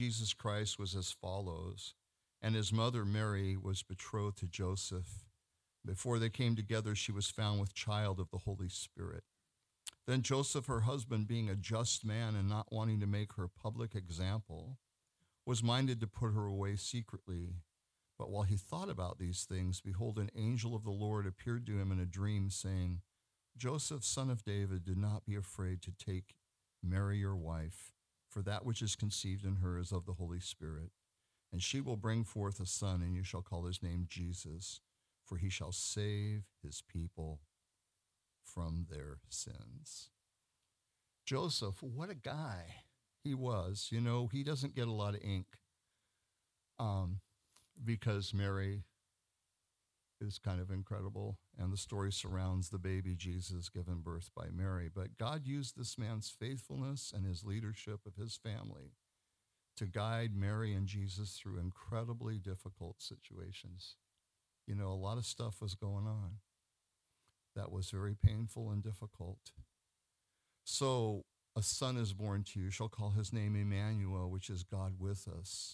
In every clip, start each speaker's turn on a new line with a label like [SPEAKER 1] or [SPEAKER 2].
[SPEAKER 1] Jesus Christ was as follows, and his mother Mary was betrothed to Joseph. Before they came together, she was found with child of the Holy Spirit. Then Joseph, her husband, being a just man and not wanting to make her a public example, was minded to put her away secretly. But while he thought about these things, behold, an angel of the Lord appeared to him in a dream, saying, Joseph, son of David, do not be afraid to take Mary your wife, for that which is conceived in her is of the Holy Spirit. And she will bring forth a son, and you shall call his name Jesus, for he shall save his people from their sins. Joseph, what a guy he was. You know, he doesn't get a lot of ink because Mary is kind of incredible, and the story surrounds the baby Jesus given birth by Mary. But God used this man's faithfulness and his leadership of his family to guide Mary and Jesus through incredibly difficult situations. You know, a lot of stuff was going on that was very painful and difficult. So a son is born to you, shall call his name Emmanuel, which is God with us.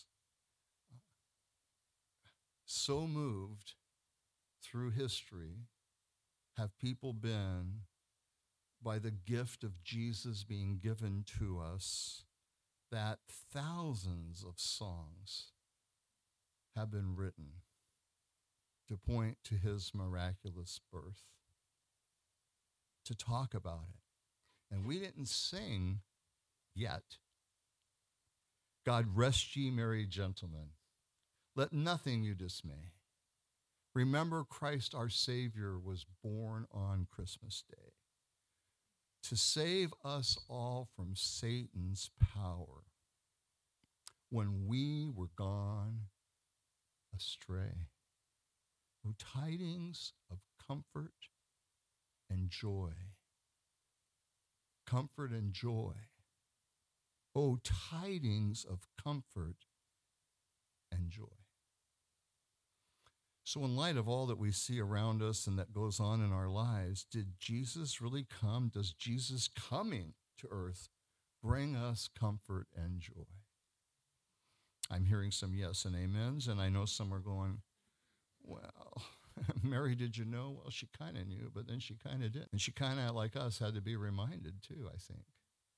[SPEAKER 1] So moved through history have people been by the gift of Jesus being given to us that thousands of songs have been written to point to his miraculous birth, to talk about it. And we didn't sing yet. God rest ye merry gentlemen. Let nothing you dismay. Remember Christ our Savior was born on Christmas Day to save us all from Satan's power when we were gone astray. O tidings of comfort and joy. Comfort and joy. O tidings of comfort and joy. So in light of all that we see around us and that goes on in our lives, did Jesus really come? Does Jesus coming to earth bring us comfort and joy? I'm hearing some yes and amens, and I know some are going, well, Mary, did you know? Well, she kind of knew, but then she kind of didn't. And she kind of, like us, had to be reminded too, I think.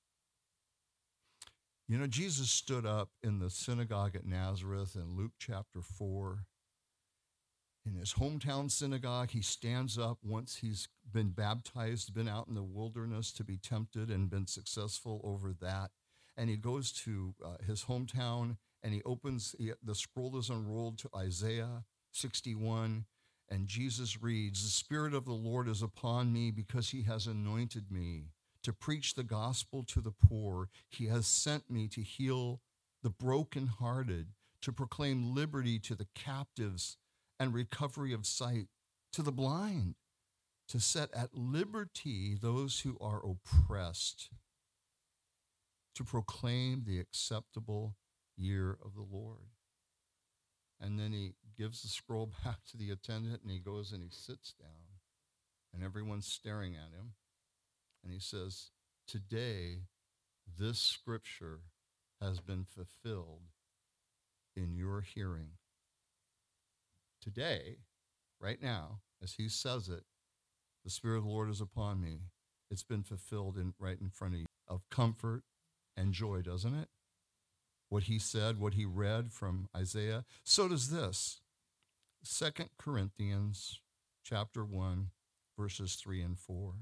[SPEAKER 1] You know, Jesus stood up in the synagogue at Nazareth in Luke chapter 4. In his hometown synagogue, he stands up once he's been baptized, been out in the wilderness to be tempted and been successful over that. And he goes to his hometown and he opens, the scroll is unrolled to Isaiah 61. And Jesus reads, the Spirit of the Lord is upon me because he has anointed me to preach the gospel to the poor. He has sent me to heal the brokenhearted, to proclaim liberty to the captives and recovery of sight to the blind, to set at liberty those who are oppressed, to proclaim the acceptable year of the Lord. And then he gives the scroll back to the attendant and he goes and he sits down and everyone's staring at him. And he says, today, this scripture has been fulfilled in your hearing. Today, right now, as he says it, the Spirit of the Lord is upon me. It's been fulfilled right in front of you, of comfort and joy, doesn't it? What he said, what he read from Isaiah. So does this. 2 Corinthians chapter 1, verses 3 and 4.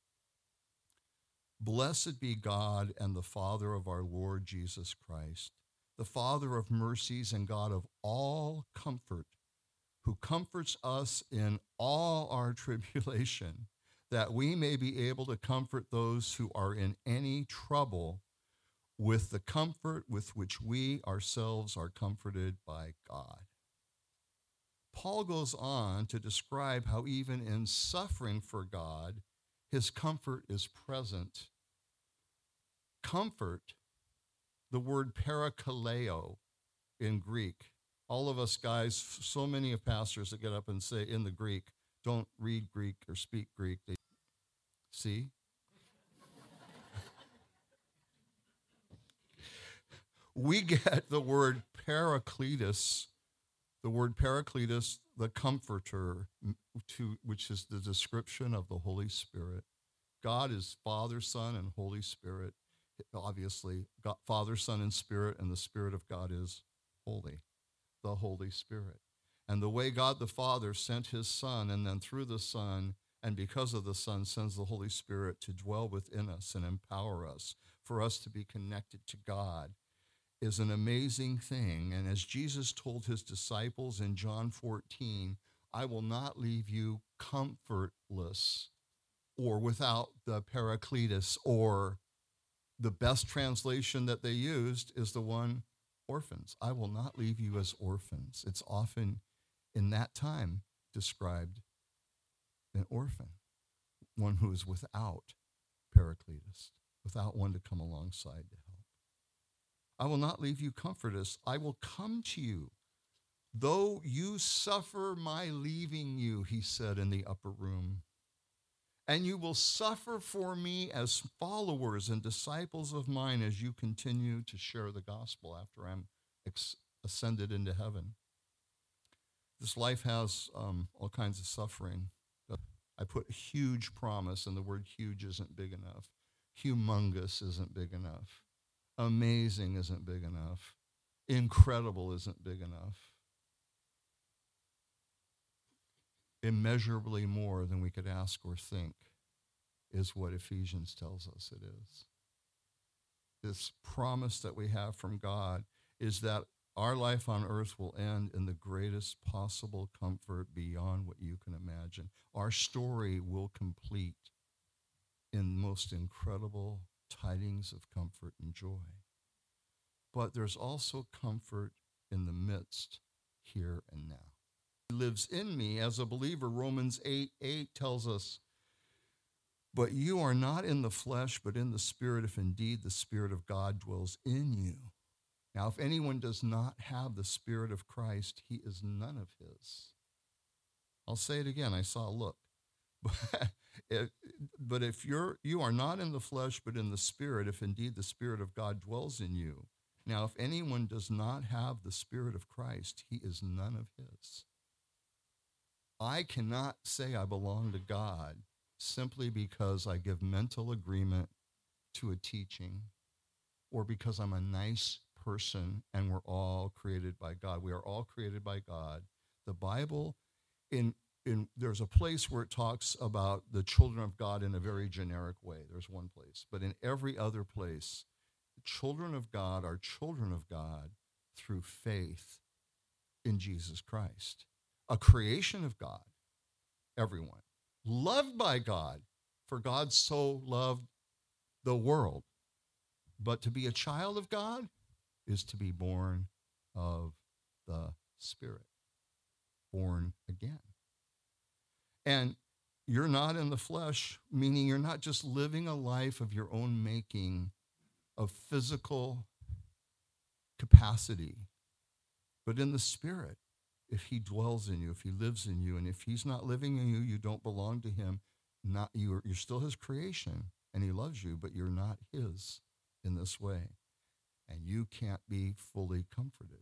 [SPEAKER 1] Blessed be God and the Father of our Lord Jesus Christ, the Father of mercies and God of all comfort, who comforts us in all our tribulation, that we may be able to comfort those who are in any trouble with the comfort with which we ourselves are comforted by God. Paul goes on to describe how even in suffering for God, his comfort is present. Comfort, the word parakaleo in Greek. All of us guys, so many of pastors that get up and say in the Greek, don't read Greek or speak Greek. They see? we get the word Paracletus, the Comforter, which is the description of the Holy Spirit. God is Father, Son, and Holy Spirit. Obviously, God, Father, Son, and Spirit, and the Spirit of God is holy, the Holy Spirit. And the way God the Father sent his Son, and then through the Son, and because of the Son, sends the Holy Spirit to dwell within us and empower us, for us to be connected to God, is an amazing thing. And as Jesus told his disciples in John 14, I will not leave you comfortless or without the Paracletus, or the best translation that they used is the one, orphans. I will not leave you as orphans. It's often in that time described an orphan, one who is without Paracletus, without one to come alongside to help. I will not leave you comfortless. I will come to you. Though you suffer my leaving you, he said in the upper room, and you will suffer for me as followers and disciples of mine as you continue to share the gospel after I'm ascended into heaven. This life has all kinds of suffering. I put huge promise, and the word huge isn't big enough. Humongous isn't big enough. Amazing isn't big enough. Incredible isn't big enough. Immeasurably more than we could ask or think is what Ephesians tells us it is. This promise that we have from God is that our life on earth will end in the greatest possible comfort beyond what you can imagine. Our story will complete in most incredible tidings of comfort and joy. But there's also comfort in the midst, here and now. He lives in me as a believer. Romans 8:8 tells us, but you are not in the flesh, but in the Spirit, if indeed the Spirit of God dwells in you. Now, if anyone does not have the Spirit of Christ, he is none of his. I'll say it again. I saw a look. But if you are not in the flesh, but in the Spirit, if indeed the Spirit of God dwells in you. Now, if anyone does not have the Spirit of Christ, he is none of his. I cannot say I belong to God simply because I give mental agreement to a teaching, or because I'm a nice person and we're all created by God. We are all created by God. The Bible, there's a place where it talks about the children of God in a very generic way. There's one place. But in every other place, the children of God are children of God through faith in Jesus Christ. A creation of God, everyone. Loved by God, for God so loved the world. But to be a child of God is to be born of the Spirit, born again. And you're not in the flesh, meaning you're not just living a life of your own making, of physical capacity, but in the Spirit. If he dwells in you, if he lives in you, and if he's not living in you, you don't belong to him. You're still his creation, and he loves you, but you're not his in this way. And you can't be fully comforted.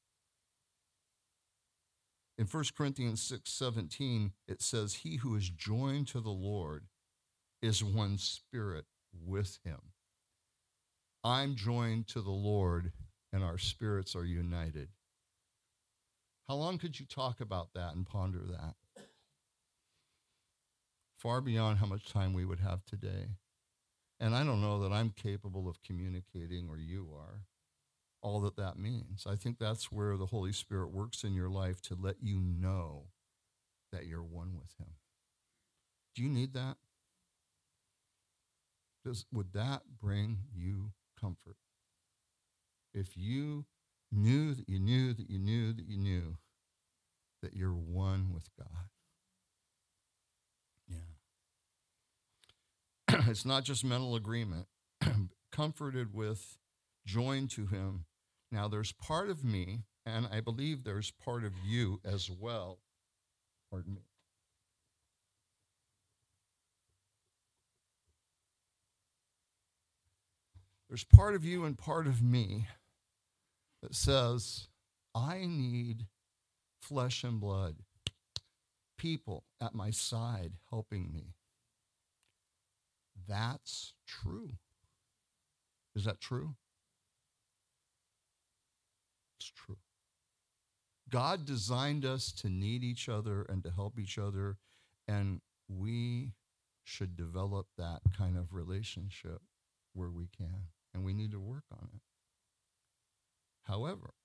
[SPEAKER 1] In 1 Corinthians 6:17, it says, he who is joined to the Lord is one spirit with him. I'm joined to the Lord, and our spirits are united. How long could you talk about that and ponder that? Far beyond how much time we would have today. And I don't know that I'm capable of communicating, or you are, all that means. I think that's where the Holy Spirit works in your life, to let you know that you're one with him. Do you need that? Would that bring you comfort? If you knew that you knew that you knew that you knew that you're one with God. Yeah. It's not just mental agreement. Comforted with, joined to him. Now there's part of me, and I believe there's part of you as well. Pardon me. There's part of you and part of me that says, I need flesh and blood, people at my side helping me. That's true. Is that true? It's true. God designed us to need each other and to help each other, and we should develop that kind of relationship where we can, and we need to work on it. However,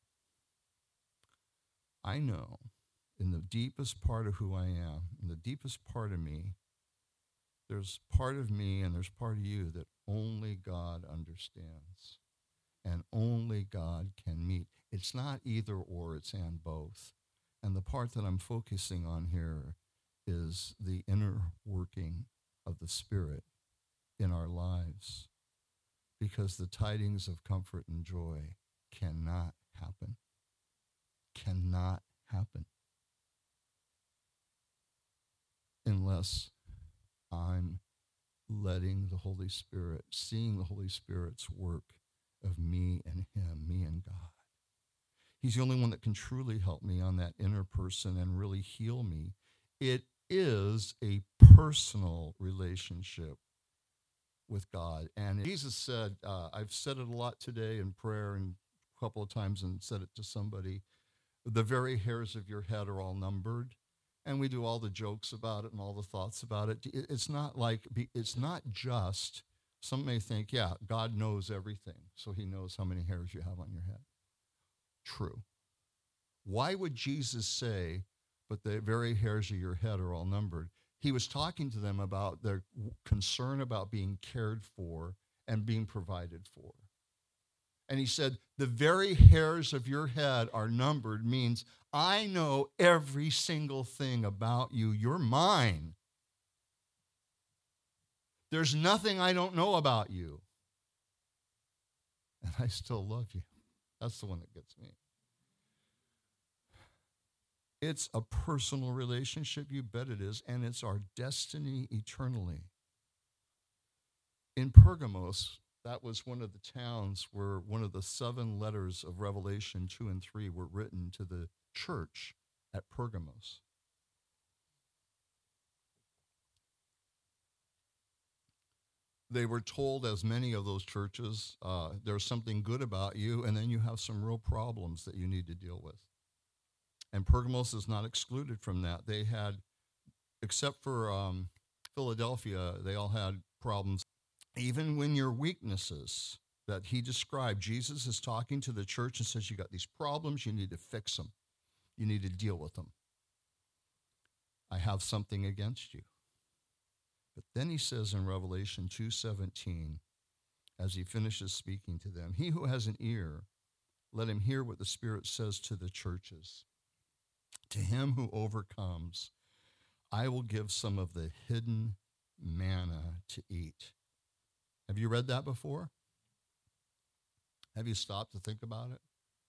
[SPEAKER 1] I know in the deepest part of who I am, in the deepest part of me, there's part of me and there's part of you that only God understands and only God can meet. It's not either or, it's and both. And the part that I'm focusing on here is the inner working of the Spirit in our lives, because the tidings of comfort and joy cannot happen. Cannot happen unless I'm letting the Holy Spirit, seeing the Holy Spirit's work of me and him, me and God. He's the only one that can truly help me on that inner person and really heal me. It is a personal relationship with God. And Jesus said, I've said it a lot today in prayer and a couple of times and said it to somebody, the very hairs of your head are all numbered. And we do all the jokes about it and all the thoughts about it. It's not just, some may think, yeah, God knows everything, so he knows how many hairs you have on your head. True. Why would Jesus say, but the very hairs of your head are all numbered? He was talking to them about their concern about being cared for and being provided for. And he said, the very hairs of your head are numbered means I know every single thing about you. You're mine. There's nothing I don't know about you. And I still love you. That's the one that gets me. It's a personal relationship, you bet it is, and it's our destiny eternally. In Pergamos, that was one of the towns where one of the 7 letters of Revelation 2 and 3 were written to the church at Pergamos. They were told, as many of those churches, there's something good about you, and then you have some real problems that you need to deal with. And Pergamos is not excluded from that. They had, except for Philadelphia, they all had problems. Even when your weaknesses that he described, Jesus is talking to the church and says, you got these problems, you need to fix them. You need to deal with them. I have something against you. But then he says in Revelation 2:17, as he finishes speaking to them, he who has an ear, let him hear what the Spirit says to the churches. To him who overcomes, I will give some of the hidden manna to eat. Have you read that before? Have you stopped to think about it?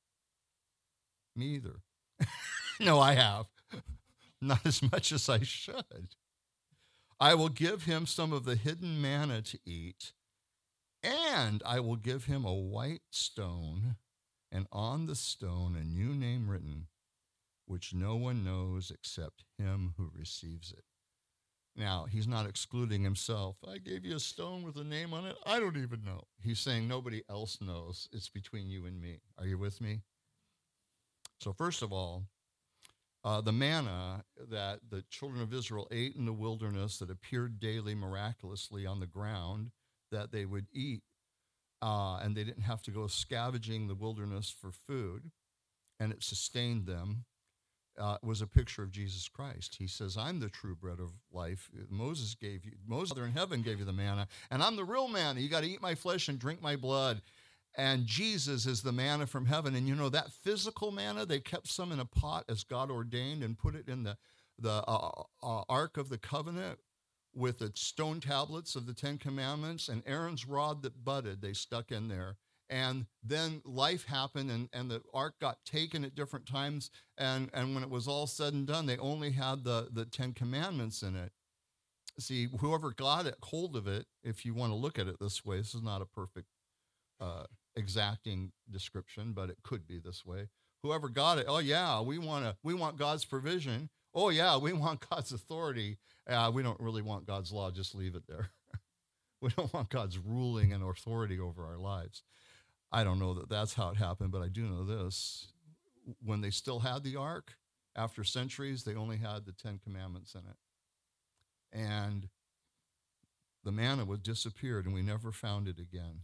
[SPEAKER 1] Me either. No, I have. Not as much as I should. I will give him some of the hidden manna to eat, and I will give him a white stone, and on the stone a new name written, which no one knows except him who receives it. Now, he's not excluding himself. I gave you a stone with a name on it. I don't even know. He's saying nobody else knows. It's between you and me. Are you with me? So first of all, the manna that the children of Israel ate in the wilderness that appeared daily miraculously on the ground that they would eat, and they didn't have to go scavenging the wilderness for food, and it sustained them, was a picture of Jesus Christ. He says, I'm the true bread of life. Moses, Father in heaven gave you the manna, and I'm the real manna. You got to eat my flesh and drink my blood. And Jesus is the manna from heaven. And you know, that physical manna, they kept some in a pot as God ordained and put it in the Ark of the Covenant with the stone tablets of the 10 Commandments, and Aaron's rod that budded, they stuck in there. And then life happened, and the ark got taken at different times. And when it was all said and done, they only had the 10 Commandments in it. See, whoever got hold of it, if you want to look at it this way, this is not a perfect exacting description, but it could be this way. Whoever got it, oh yeah, we want God's provision. Oh yeah, we want God's authority. We don't really want God's law. Just leave it there. We don't want God's ruling and authority over our lives. I don't know that that's how it happened, but I do know this. When they still had the ark, after centuries, they only had the 10 Commandments in it. And the manna was disappeared, and we never found it again.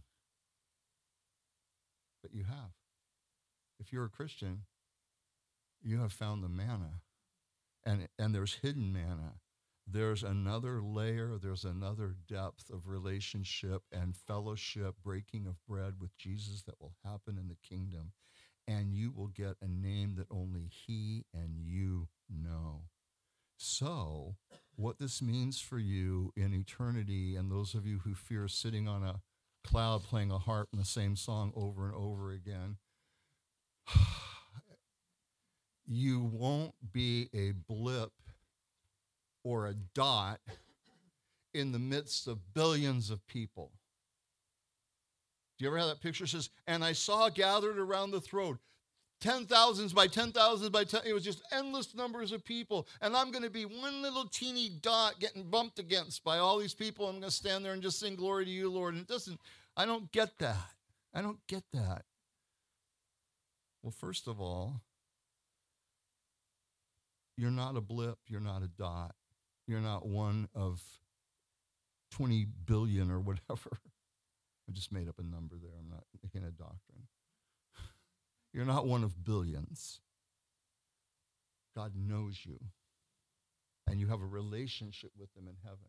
[SPEAKER 1] But you have. If you're a Christian, you have found the manna. And there's hidden manna. There's another layer, there's another depth of relationship and fellowship, breaking of bread with Jesus that will happen in the kingdom. And you will get a name that only he and you know. So, what this means for you in eternity, and those of you who fear sitting on a cloud playing a harp in the same song over and over again, you won't be a blip or a dot in the midst of billions of people. Do you ever have that picture? It says, and I saw gathered around the throne, 10,000s by 10,000s by 10. It was just endless numbers of people. And I'm going to be one little teeny dot getting bumped against by all these people. I'm going to stand there and just sing glory to you, Lord. And I don't get that. I don't get that. Well, first of all, you're not a blip. You're not a dot. You're not one of 20 billion or whatever. I just made up a number there. I'm not making a doctrine. You're not one of billions. God knows you. And you have a relationship with him in heaven.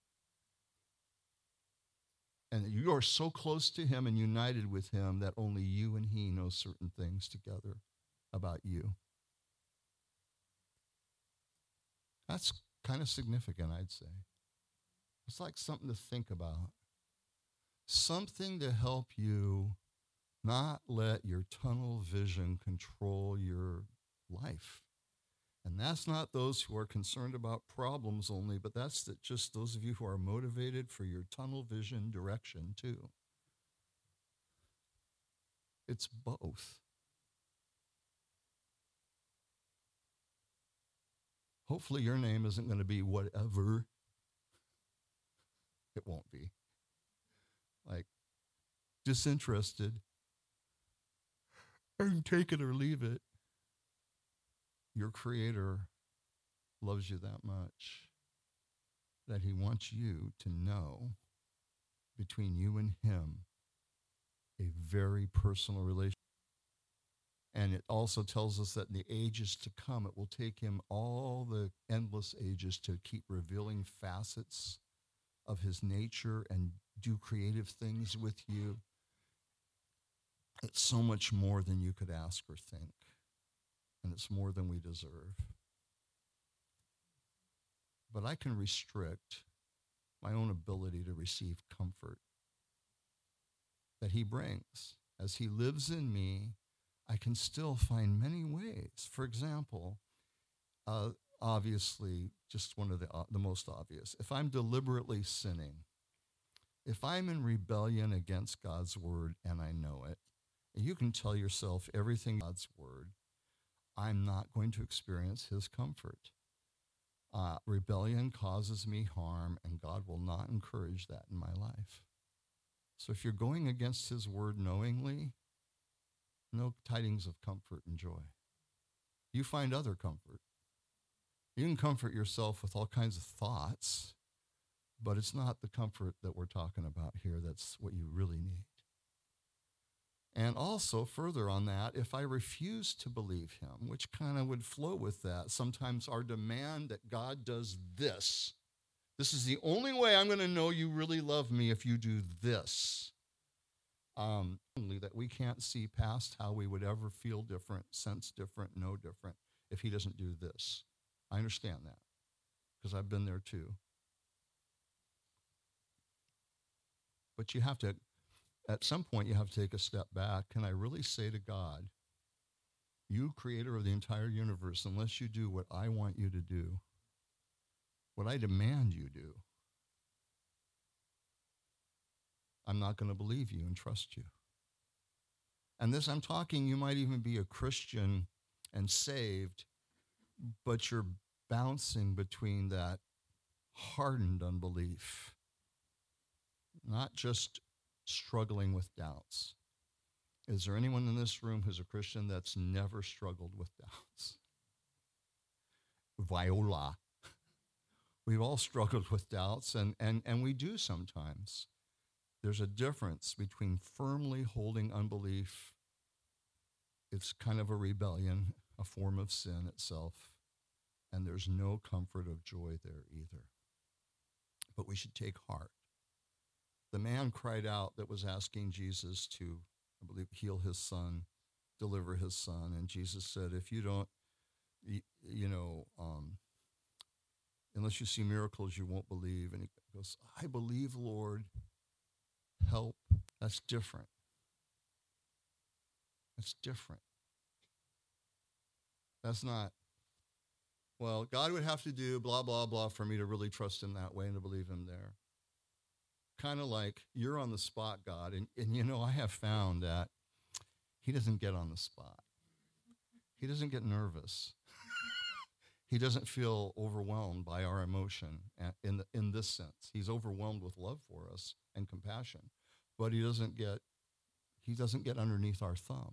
[SPEAKER 1] And you are so close to him and united with him that only you and he know certain things together about you. That's kind of significant, I'd say. It's like something to think about. Something to help you not let your tunnel vision control your life. And that's not those who are concerned about problems only, but that's just those of you who are motivated for your tunnel vision direction too. It's both. Hopefully your name isn't going to be whatever. It won't be. Like, disinterested, and take it or leave it. Your Creator loves you that much that he wants you to know, between you and him, a very personal relationship. And it also tells us that in the ages to come, it will take him all the endless ages to keep revealing facets of his nature and do creative things with you. It's so much more than you could ask or think. And it's more than we deserve. But I can restrict my own ability to receive comfort that he brings. As he lives in me, I can still find many ways. For example, obviously, just one of the most obvious. If I'm deliberately sinning, if I'm in rebellion against God's word and I know it, you can tell yourself everything God's word, I'm not going to experience his comfort. Rebellion causes me harm, and God will not encourage that in my life. So if you're going against his word knowingly, no tidings of comfort and joy. You find other comfort. You can comfort yourself with all kinds of thoughts, but it's not the comfort that we're talking about here. That's what you really need. And also, further on that, if I refuse to believe him, which kind of would flow with that, sometimes our demand that God does this. This is the only way I'm going to know you really love me, if you do this. That we can't see past how we would ever feel different, sense different, know different if he doesn't do this. I understand that because I've been there too. But you have to, at some point, you have to take a step back. Can I really say to God, you creator of the entire universe, unless you do what I want you to do, what I demand you do, I'm not going to believe you and trust you. And this, I'm talking, you might even be a Christian and saved, but you're bouncing between that hardened unbelief, not just struggling with doubts. Is there anyone in this room who's a Christian that's never struggled with doubts? Viola. We've all struggled with doubts, and we do sometimes. There's a difference between firmly holding unbelief. It's kind of a rebellion, a form of sin itself, and there's no comfort of joy there either. But we should take heart. The man cried out that was asking Jesus to, I believe, heal his son, deliver his son, and Jesus said, if you don't, unless you see miracles, you won't believe. And he goes, I believe, Lord, help. That's different. That's different. That's not, well, God would have to do blah, blah, blah for me to really trust him that way and to believe him there. Kind of like you're on the spot, God. And I have found that he doesn't get on the spot. He doesn't get nervous. He doesn't feel overwhelmed by our emotion in this sense. He's overwhelmed with love for us and compassion, but he doesn't get underneath our thumb.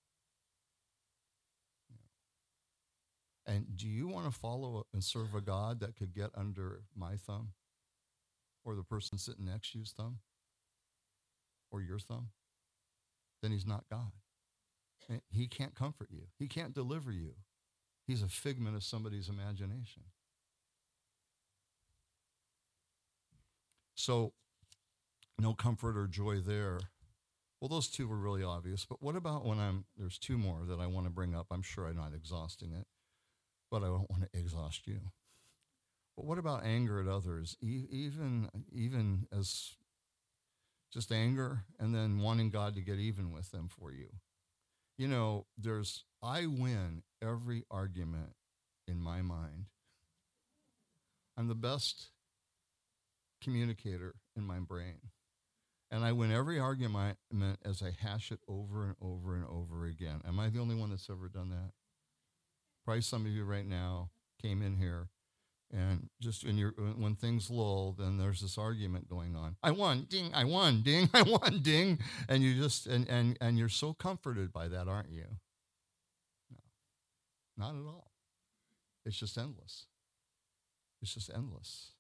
[SPEAKER 1] And do you want to follow and serve a God that could get under my thumb, or the person sitting next to you's thumb, or your thumb? Then he's not God. He can't comfort you. He can't deliver you. He's a figment of somebody's imagination. So, no comfort or joy there. Well, those two were really obvious, but what about when there's two more that I want to bring up. I'm sure I'm not exhausting it, but I don't want to exhaust you. But what about anger at others? Even as just anger and then wanting God to get even with them for you. I win every argument in my mind. I'm the best communicator in my brain. And I win every argument as I hash it over and over and over again. Am I the only one that's ever done that? Probably some of you right now came in here and just when things lull, then there's this argument going on. I won, ding, I won, ding, I won, ding. And you just, and you're so comforted by that, aren't you? No, not at all. It's just endless. It's just endless.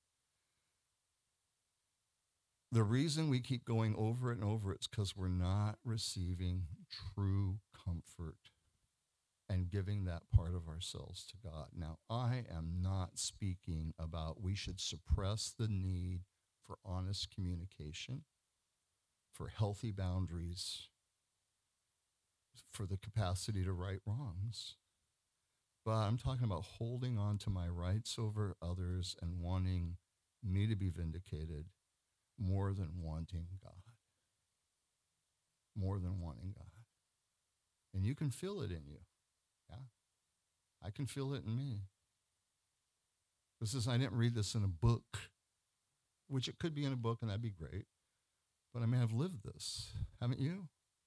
[SPEAKER 1] The reason we keep going over it and over it's because we're not receiving true comfort and giving that part of ourselves to God. Now, I am not speaking about we should suppress the need for honest communication, for healthy boundaries, for the capacity to right wrongs. But I'm talking about holding on to my rights over others and wanting me to be vindicated more than wanting God. More than wanting God. And you can feel it in you. Yeah, I can feel it in me. I didn't read this in a book, which it could be in a book, and that'd be great. But I may have lived this. Haven't you?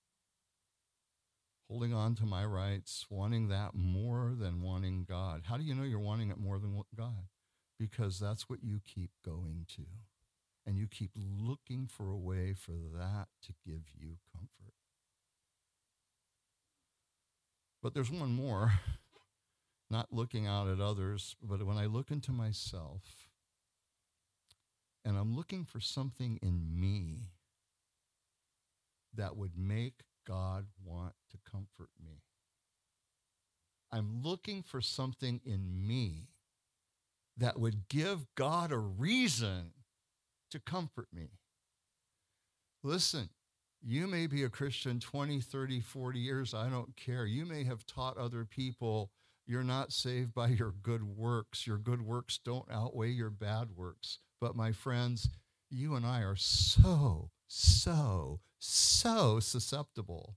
[SPEAKER 1] Holding on to my rights, wanting that more than wanting God. How do you know you're wanting it more than God? Because that's what you keep going to. And you keep looking for a way for that to give you comfort. But there's one more, not looking out at others, but when I look into myself, and I'm looking for something in me that would make God want to comfort me. I'm looking for something in me that would give God a reason to comfort me. Listen, you may be a Christian 20, 30, 40 years. I don't care. You may have taught other people you're not saved by your good works. Your good works don't outweigh your bad works. But my friends, you and I are so susceptible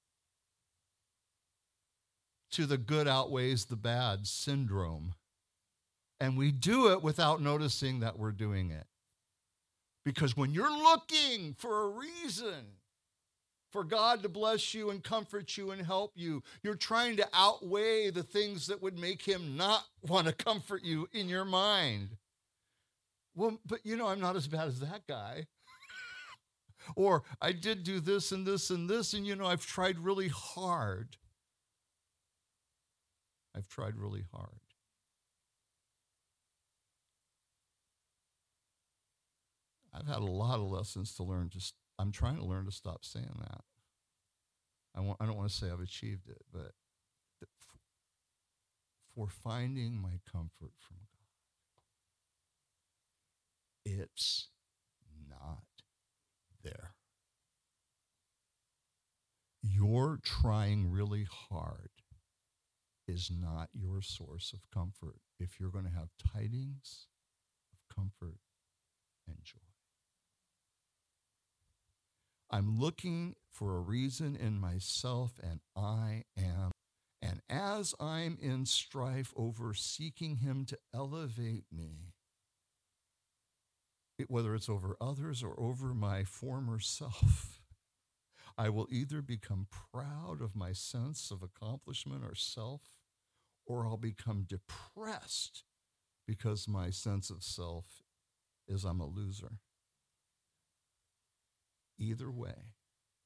[SPEAKER 1] to the good outweighs the bad syndrome. And we do it without noticing that we're doing it. Because when you're looking for a reason for God to bless you and comfort you and help you. You're trying to outweigh the things that would make him not want to comfort you in your mind. Well, but I'm not as bad as that guy. Or I did do this and this and this, and I've tried really hard. I've tried really hard. I've had a lot of lessons to learn. I'm trying to learn to stop saying that. I don't want to say I've achieved it, but for finding my comfort from God, it's not there. Your trying really hard is not your source of comfort if you're going to have tidings of comfort and joy. I'm looking for a reason in myself, and I am. And as I'm in strife over seeking him to elevate me, whether it's over others or over my former self, I will either become proud of my sense of accomplishment or self, or I'll become depressed because my sense of self is I'm a loser. Either way,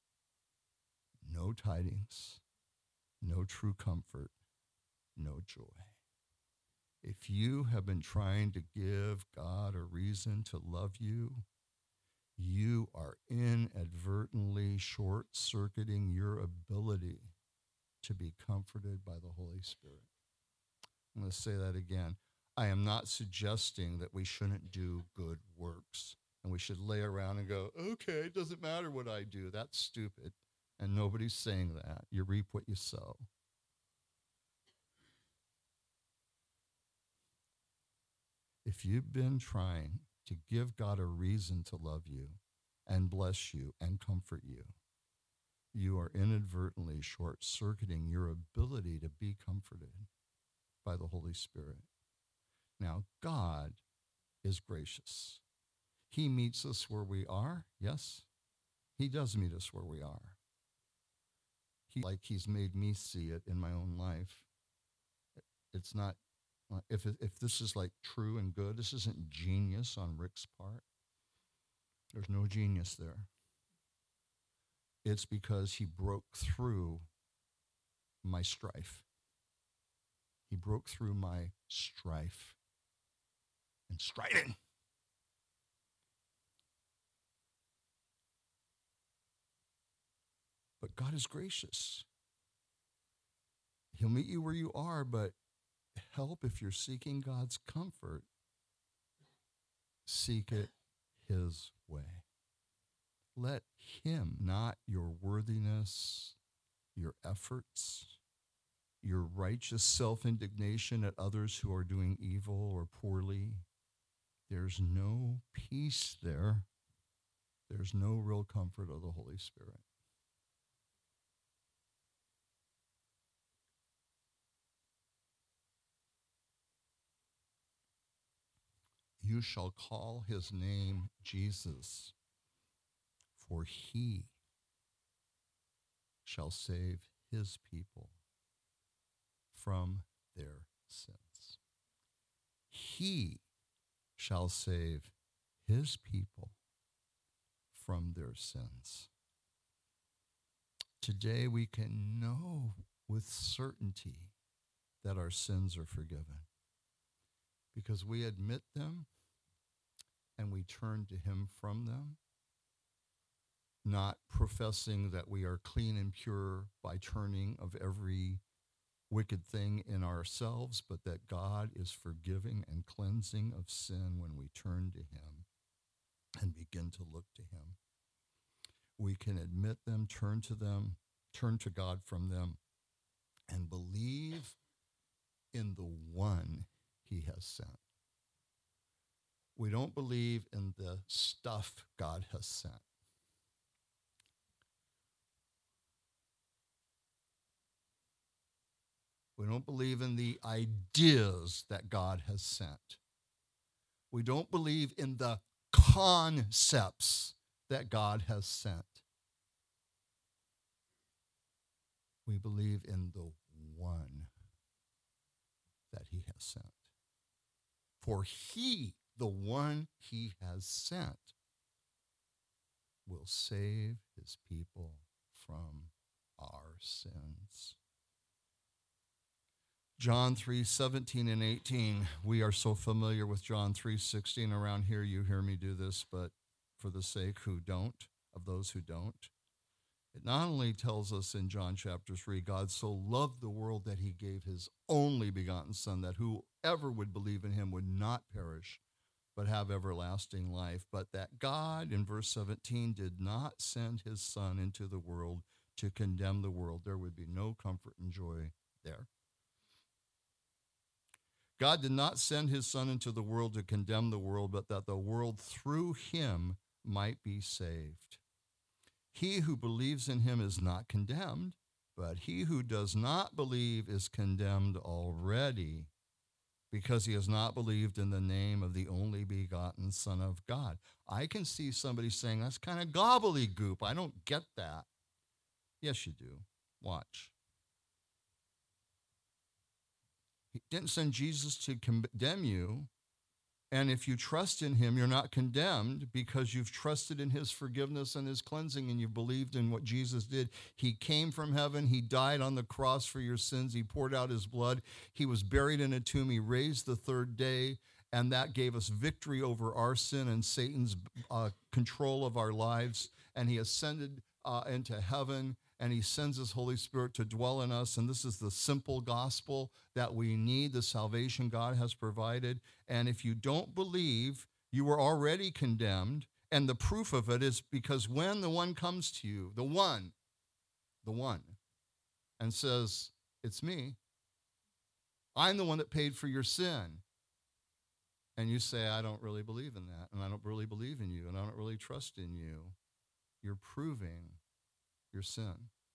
[SPEAKER 1] no tidings, no true comfort, no joy. If you have been trying to give God a reason to love you, you are inadvertently short-circuiting your ability to be comforted by the Holy Spirit. I'm going to say that again. I am not suggesting that we shouldn't do good works and we should lay around and go, okay, it doesn't matter what I do. That's stupid. And nobody's saying that. You reap what you sow. If you've been trying to give God a reason to love you and bless you and comfort you, you are inadvertently short-circuiting your ability to be comforted by the Holy Spirit. Now, God is gracious. He meets us where we are. Yes, he does meet us where we are. Like he's made me see it in my own life. It's not, if this is like true and good, this isn't genius on Rick's part. There's no genius there. It's because he broke through my strife. He broke through my strife and striding. But God is gracious. He'll meet you where you are, but help if you're seeking God's comfort, seek it his way. Let him, not your worthiness, your efforts, your righteous self-indignation at others who are doing evil or poorly. There's no peace there. There's no real comfort of the Holy Spirit. You shall call his name Jesus, for he shall save his people from their sins. He shall save his people from their sins. Today we can know with certainty that our sins are forgiven because we admit them and we turn to him from them, not professing that we are clean and pure by turning of every wicked thing in ourselves, but that God is forgiving and cleansing of sin when we turn to him and begin to look to him. We can admit them, turn to God from them, and believe in the one he has sent. We don't believe in the stuff God has sent. We don't believe in the ideas that God has sent. We don't believe in the concepts that God has sent. We believe in the one that he has sent. For he, the one he has sent, will save his people from our sins. John 3:17 and 18. We are so familiar with John 3:16 around here. You hear me do this, but for the sake of those who don't. It not only tells us in John chapter 3, God so loved the world that he gave his only begotten Son, that whoever would believe in him would not perish, but have everlasting life. But that God, in verse 17, did not send his Son into the world to condemn the world. There would be no comfort and joy there. God did not send his Son into the world to condemn the world, but that the world through him might be saved. He who believes in him is not condemned, but he who does not believe is condemned already, because he has not believed in the name of the only begotten Son of God. I can see somebody saying, that's kind of gobbledygook. I don't get that. Yes, you do. Watch. He didn't send Jesus to condemn you. And if you trust in him, you're not condemned because you've trusted in his forgiveness and his cleansing, and you've believed in what Jesus did. He came from heaven. He died on the cross for your sins. He poured out his blood. He was buried in a tomb. He raised the third day, and that gave us victory over our sin and Satan's control of our lives. And he ascended into heaven, and he sends his Holy Spirit to dwell in us. And this is the simple gospel that we need, the salvation God has provided. And if you don't believe, you are already condemned. And the proof of it is because when the one comes to you, the one, and says, it's me, I'm the one that paid for your sin. And you say, I don't really believe in that, and I don't really believe in you, and I don't really trust in you. You're proving your sin.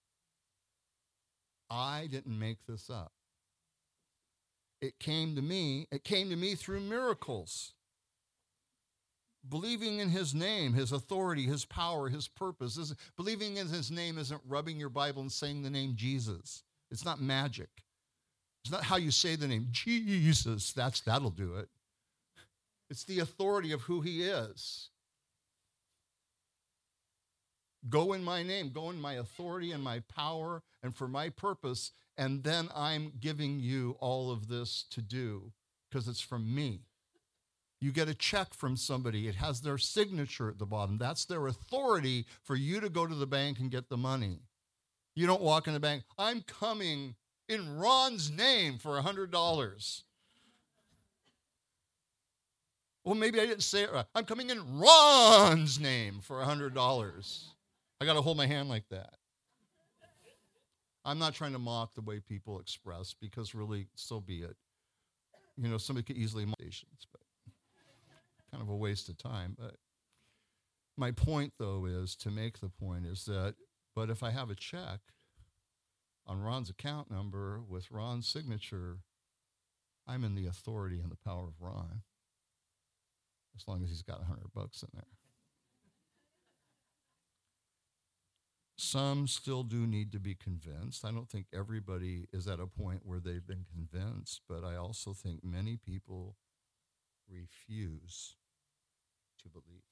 [SPEAKER 1] I didn't make this up. It came to me through miracles. Believing in his name, his authority, his power, his purpose. Believing in his name isn't rubbing your Bible and saying the name Jesus. It's not magic. It's not how you say the name Jesus. That'll do it. It's the authority of who he is. Go in my name, go in my authority and my power and for my purpose, and then I'm giving you all of this to do because it's from me. You get a check from somebody. It has their signature at the bottom. That's their authority for you to go to the bank and get the money. You don't walk in the bank, I'm coming in Ron's name for $100. Well, maybe I didn't say it right. I'm coming in Ron's name for $100. I got to hold my hand like that. I'm not trying to mock the way people express, because really, so be it. You know, somebody could easily mock stations, but kind of a waste of time. But my point, though, is to make the point is that, but if I have a check on Ron's account number with Ron's signature, I'm in the authority and the power of Ron, as long as he's got $100 in there. Some still do need to be convinced. I don't think everybody is at a point where they've been convinced, but I also think many people refuse to believe.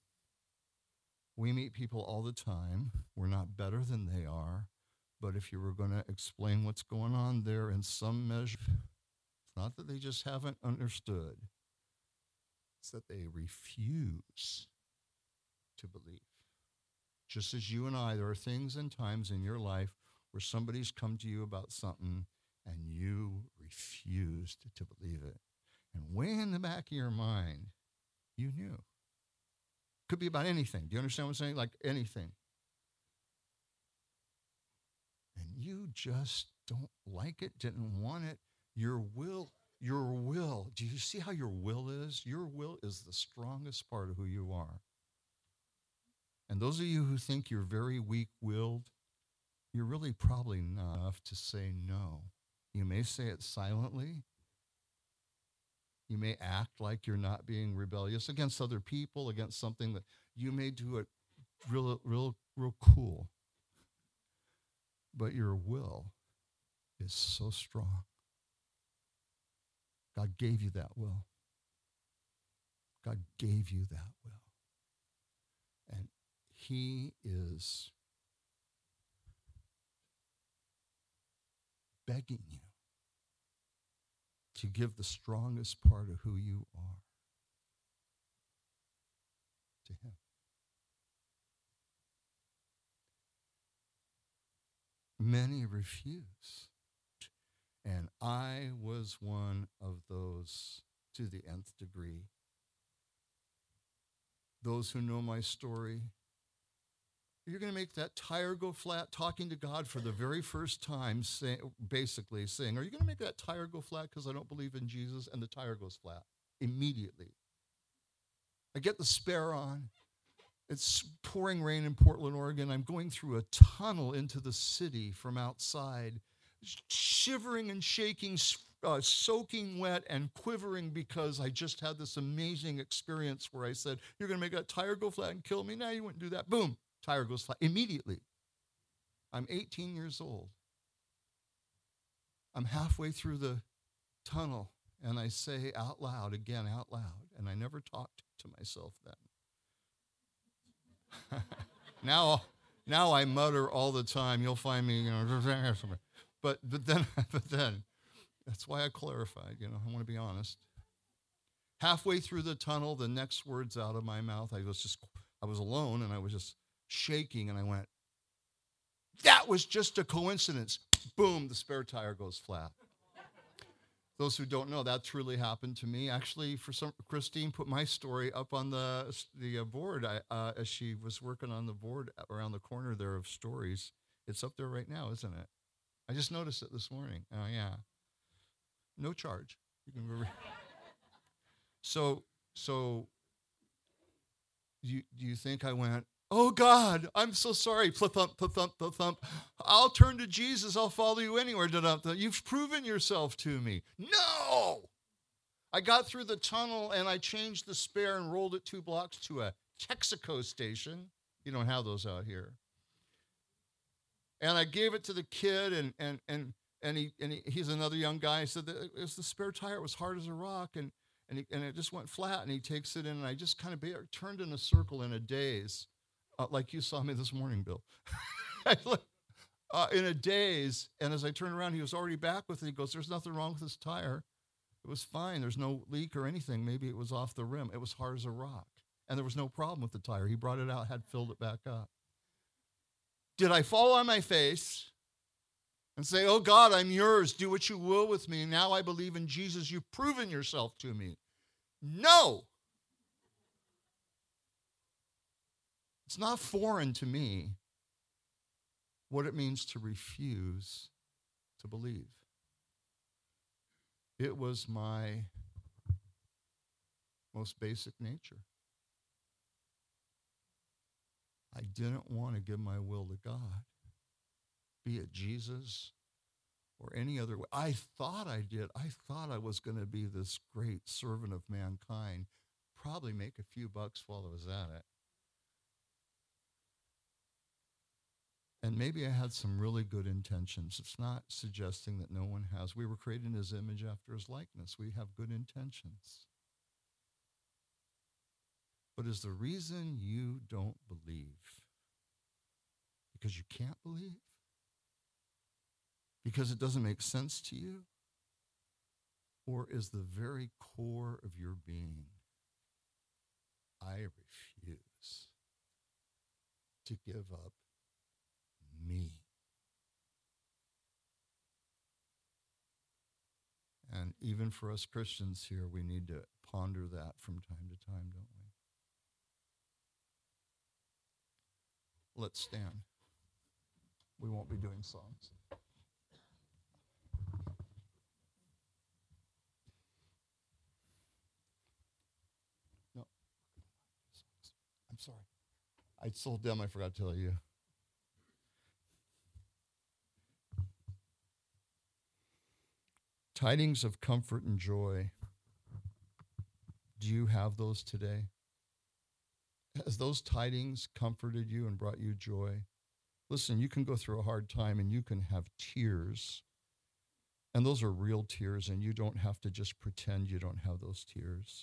[SPEAKER 1] We meet people all the time. We're not better than they are, but if you were going to explain what's going on there in some measure, it's not that they just haven't understood. It's that they refuse to believe. Just as you and I, there are things and times in your life where somebody's come to you about something and you refused to believe it. And way in the back of your mind, you knew. Could be about anything. Do you understand what I'm saying? Like anything. And you just don't like it, didn't want it. Your will. Do you see how your will is? Your will is the strongest part of who you are. And those of you who think you're very weak-willed, you're really probably not enough to say no. You may say it silently. You may act like you're not being rebellious against other people, against something that you may do it real cool. but your will is so strong. God gave you that will. God gave you that will. And he is begging you to give the strongest part of who you are to him. Many refuse. And I was one of those to the nth degree. Those who know my story, you're going to make that tire go flat, talking to God for the very first time, basically saying, are you going to make that tire go flat because I don't believe in Jesus? And the tire goes flat immediately. I get the spare on. It's pouring rain in Portland, Oregon. I'm going through a tunnel into the city from outside, shivering and shaking, soaking wet and quivering because I just had this amazing experience where I said, you're going to make that tire go flat and kill me? No, you wouldn't do that. Boom, tire goes flat immediately. I'm 18 years old. I'm halfway through the tunnel, and I say out loud, and I never talked to myself then. Now I mutter all the time. You'll find me, but then that's why I clarified. I want to be honest. Halfway through the tunnel, the next words out of my mouth, I was alone, and I was just shaking, and I went, "That was just a coincidence." Boom! The spare tire goes flat. Those who don't know, that truly happened to me. Actually, Christine put my story up on the board as she was working on the board around the corner there of stories. It's up there right now, isn't it? I just noticed it this morning. Oh, yeah. No charge. You can go So do you think I went, oh, God, I'm so sorry. Thump, thump, thump. I'll turn to Jesus. I'll follow you anywhere. You've proven yourself to me. No! I got through the tunnel, and I changed the spare and rolled it 2 blocks to a Texaco station. You don't have those out here. And I gave it to the kid, and he's another young guy. He said, it was the spare tire. It was hard as a rock, and it just went flat, and he takes it in, and I just kind of turned in a circle in a daze. Like you saw me this morning, Bill. In a daze, and as I turned around, he was already back with it. He goes, there's nothing wrong with this tire. It was fine. There's no leak or anything. Maybe it was off the rim. It was hard as a rock, and there was no problem with the tire. He brought it out, had filled it back up. Did I fall on my face and say, oh, God, I'm yours. Do what you will with me. Now I believe in Jesus. You've proven yourself to me. No. It's not foreign to me what it means to refuse to believe. It was my most basic nature. I didn't want to give my will to God, be it Jesus or any other way. I thought I did. I thought I was going to be this great servant of mankind, probably make a few bucks while I was at it. And maybe I had some really good intentions. It's not suggesting that no one has. We were created in his image after his likeness. We have good intentions. But is the reason you don't believe because you can't believe? Because it doesn't make sense to you? Or is the very core of your being, I refuse to give up me? And even for us Christians here, we need to ponder that from time to time, don't we? Let's stand. We won't be doing songs. No. I'm sorry. I told them I forgot to tell you. Tidings of comfort and joy. Do you have those today? Has those tidings comforted you and brought you joy? Listen, you can go through a hard time and you can have tears. And those are real tears, and you don't have to just pretend you don't have those tears.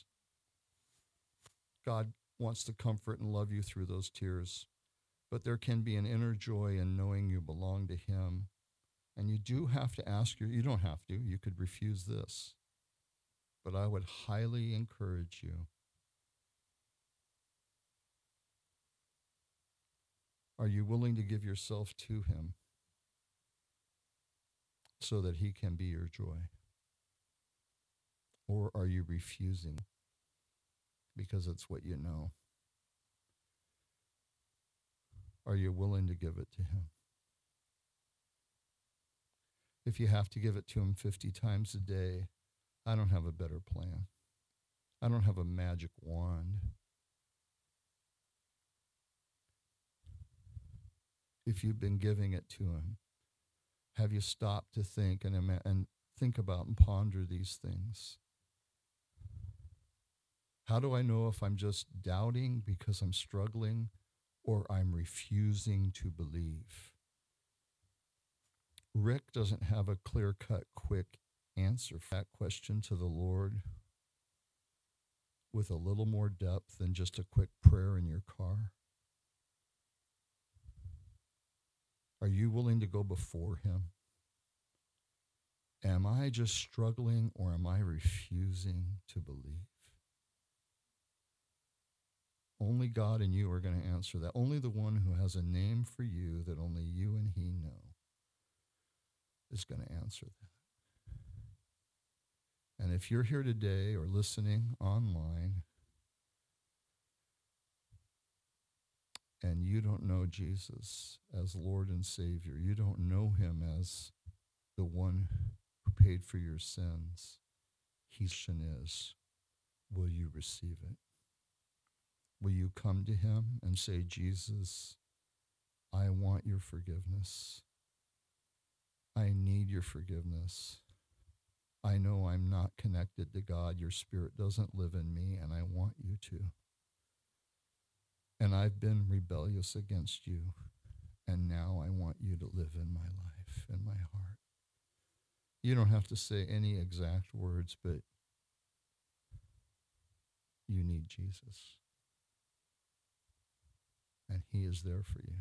[SPEAKER 1] God wants to comfort and love you through those tears. But there can be an inner joy in knowing you belong to him. And you do have to ask you don't have to, you could refuse this. But I would highly encourage you. Are you willing to give yourself to him so that he can be your joy? Or are you refusing because it's what you know? Are you willing to give it to him? If you have to give it to him 50 times a day, I don't have a better plan. I don't have a magic wand. If you've been giving it to him, have you stopped to think and think about and ponder these things? How do I know if I'm just doubting because I'm struggling or I'm refusing to believe? Rick doesn't have a clear-cut, quick answer for that question to the Lord with a little more depth than just a quick prayer in your car. Are you willing to go before him? Am I just struggling or am I refusing to believe? Only God and you are going to answer that. Only the one who has a name for you that only you and he know is going to answer that. And if you're here today or listening online and you don't know Jesus as Lord and Savior, you don't know him as the one who paid for your sins, his question is, will you receive it? Will you come to him and say, Jesus, I want your forgiveness. I need your forgiveness. I know I'm not connected to God. Your spirit doesn't live in me, and I want you to. And I've been rebellious against you, and now I want you to live in my life, in my heart. You don't have to say any exact words, but you need Jesus. And he is there for you.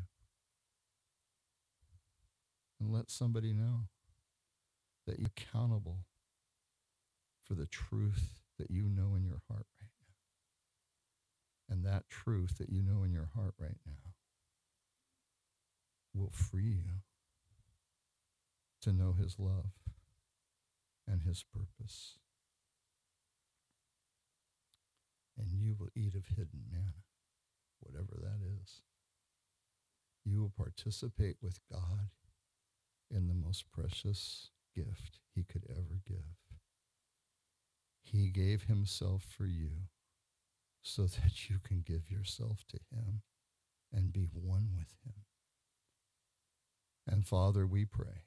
[SPEAKER 1] And let somebody know that you're accountable for the truth that you know in your heart right now. And that truth that you know in your heart right now will free you to know his love and his purpose. And you will eat of hidden manna, whatever that is. You will participate with God in the most precious gift he could ever give. He gave himself for you so that you can give yourself to him and be one with him. And Father, we pray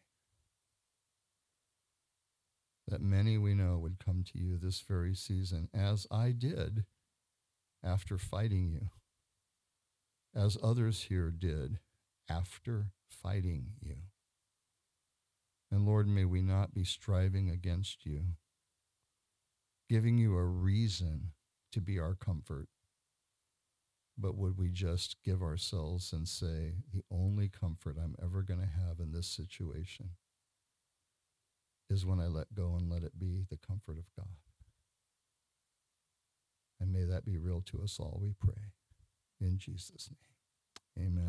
[SPEAKER 1] that many we know would come to you this very season, as I did after fighting you, as others here did after fighting you. And Lord, may we not be striving against you, giving you a reason to be our comfort, but would we just give ourselves and say, the only comfort I'm ever going to have in this situation is when I let go and let it be the comfort of God. And may that be real to us all, we pray. In Jesus' name, amen.